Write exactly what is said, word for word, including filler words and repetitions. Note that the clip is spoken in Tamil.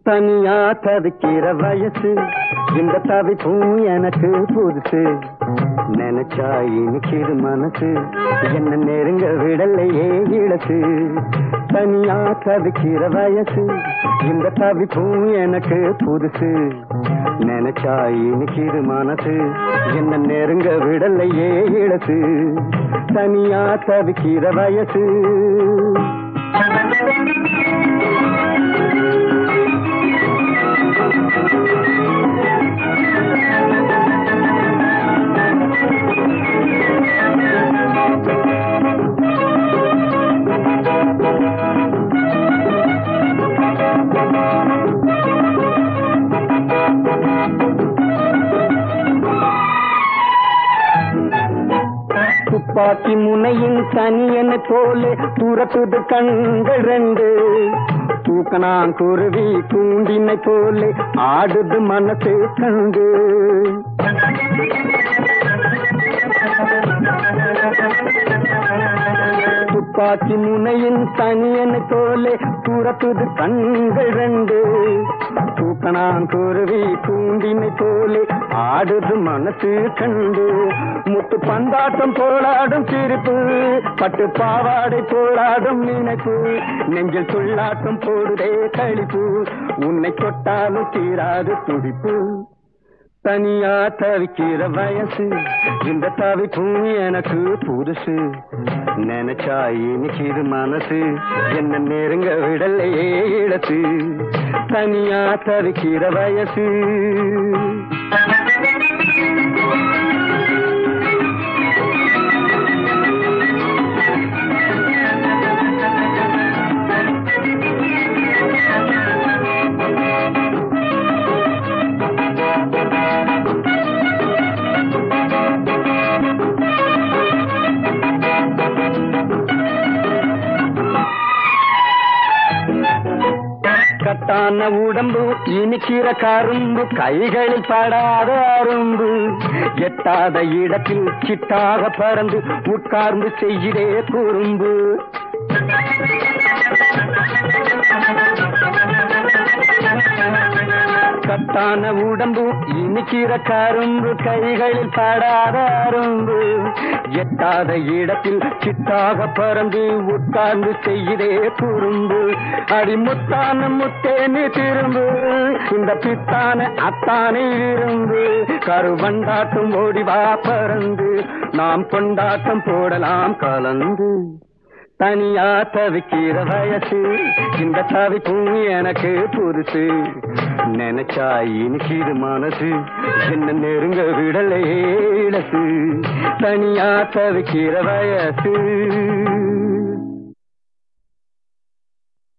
தனியா தவிக்கிற வயசு இந்த தவிப்பும் எனக்கு புதுசு நினைச்சா இனிக்கிது மனசு என்ன நெருங்க விடலையே இழசு தனியா தவிக்கிற வயசு இந்த தவிப்பும் எனக்கு புதுசு நினைச்சா இனிக்கிது மனசு என்ன நெருங்க விடலையே இழசு தனியா தவிக்கிற வயசு துப்பாக்கி முனையின் தனியனை போலே துறக்குது கண்கள் ரெண்டு தூக்கணாங்குருவி கூண்டினை போலே ஆடுது மனசு கண்டு துப்பாக்கி முனையின் தனியனை போலே துறக்குது கண்கள் ரெண்டு தூக்கணாங்குருவி கூண்டினை போலே ஆடுது மனசு கண்டு முத்து பந்தாட்டம் போராடும் சிரிப்பு பட்டு பாவாடை போராடும் நினைப்பு நெஞ்சில் துள்ளாட்டம் போடுதே கழிப்பு உன்னை தொட்டாலும் தீராது துடிப்பு தனியா தவிக்கிற வயசு இந்த தவிப்பும் எனக்கு புதுசு நினைச்சா இனிக்கிது மனசு என்ன நெருங்க விடலையே இழத்து தனியா தவிக்கிற வயசு கட்டான உடம்பு இனிக்கிற கரும்பு கைகளில் படாத அரும்பு எட்டாத இடத்தில் சிட்டாக பறந்து உட்கார்ந்து செய்கிறே குறும்பு கட்டான உடம்பு இனிக்கிற கரும்பு கைகளில் படாத அரும்பு எட்டாத இடத்தில் சிட்டாக பறந்து உட்கார்ந்து செய்கிறே குறும்பு அடிமுத்தான முத்தேனி திரும்பு இந்த பித்தான அத்தானே இரும்பு கருவண்டாட்டம் ஓடிவா பறந்து நாம் கொண்டாட்டம் போடலாம் கலந்து தனியா தவிக்கிற வயசு இந்த தவிப்பும் எனக்கு புதுசு நினைச்சா இனிக்கிது மனசு என்ன நெருங்க விடலையே இழசு தனியா தவிக்கிற வயசு